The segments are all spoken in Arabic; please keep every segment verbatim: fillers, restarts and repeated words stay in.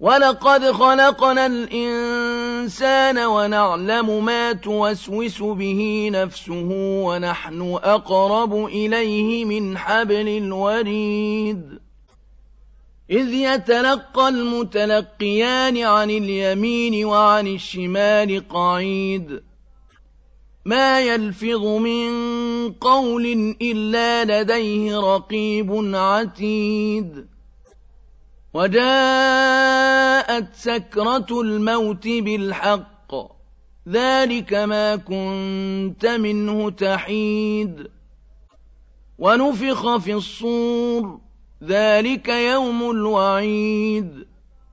وَلَقَدْ خَلَقْنَا الْإِنسَانَ وَنَعْلَمُ مَا تُوَسْوِسُ بِهِ نَفْسُهُ وَنَحْنُ أَقْرَبُ إِلَيْهِ مِنْ حَبْلِ الْوَرِيدِ إِذْ يَتَلَقَّى الْمُتَلَقِّيَانِ عَنِ الْيَمِينِ وَعَنِ الشِّمَالِ قَعِيدٌ مَا يَلْفِظُ مِن قَوْلٍ إِلَّا لَدَيْهِ رَقِيبٌ عَتِيدٌ وَجَاءَتْ سَكْرَةُ الْمَوْتِ بِالْحَقِّ ذَلِكَ مَا كُنتَ مِنْهُ تَحِيدُ وَنُفِخَ فِي الصُّورِ ذَلِكَ يَوْمُ الْوَعِيدِ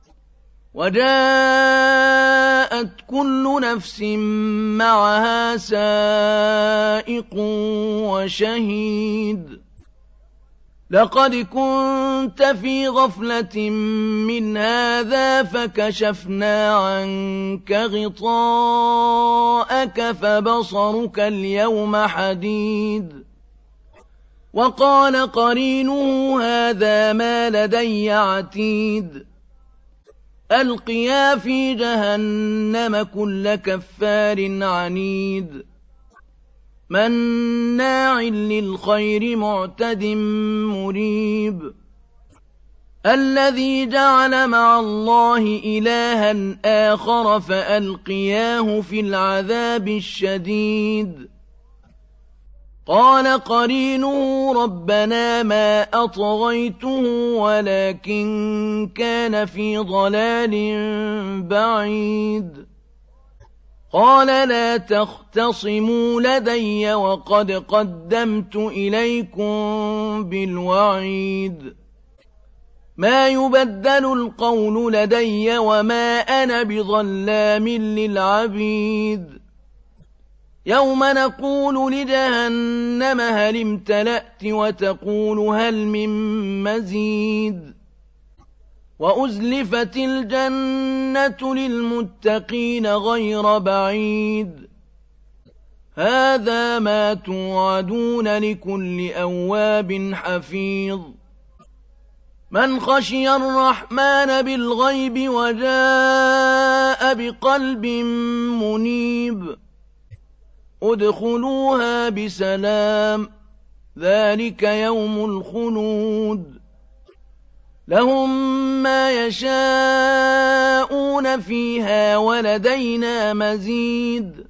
وَجَاءَتْ كُلُّ نَفْسٍ مَّعَهَا سَائِقٌ وَشَهِيدٌ لَقَدْ كُنتَ فِي غَفْلَةٍ مِّنْ هَٰذَا فَكَشَفْنَا عَنكَ غِطَاءَكَ فَبَصَرُكَ الْيَوْمَ حَدِيدٌ وَقَالَ قَرِينُهُ هَٰذَا مَا لَدَيَّ عَتِيدٌ أَلْقِيَا فِي جَهَنَّمَ كُلَّ كَفَّارٍ عَنِيدٍ مَّنَّاعٍ لِّلْخَيْرِ مُعْتَدٍ مُّرِيبٍ الَّذِي جَعَلَ مَعَ اللَّهِ إِلَٰهًا آخَرَ فَأَلْقِيَاهُ فِي الْعَذَابِ الشَّدِيدِ قَالَ قَرِينُهُ رَبَّنَا مَا أَطْغَيْتُهُ وَلَٰكِن كَانَ فِي ضَلَالٍ بَعِيدٍ قَالَ لَا تَخْتَصِمُوا لَدَيَّ وَقَدْ قَدَّمْتُ إِلَيْكُم بِالْوَعِيدِ مَا يُبَدَّلُ الْقَوْلُ لَدَيَّ وَمَا أَنَا بِظَلَّامٍ لِّلْعَبِيدِ يَوْمَ نَقُولُ لِجَهَنَّمَ هَلِ امْتَلَأْتِ وَتَقُولُ هَلْ مِن مَّزِيدٍ وَأُزْلِفَتِ الْجَنَّةُ لِلْمُتَّقِينَ غَيْرَ بَعِيدٍ هَٰذَا مَا تُوعَدُونَ لِكُلِّ أَوَّابٍ حَفِيظٍ مَّنْ خَشِيَ الرَّحْمَٰنَ بِالْغَيْبِ وَجَاءَ بِقَلْبٍ مُّنِيبٍ ادْخُلُوهَا بِسَلَامٍ ذَٰلِكَ يَوْمُ الْخُلُودِ لَهُم مَّا يَشَاءُونَ فِيهَا وَلَدَيْنَا مَزِيدٌ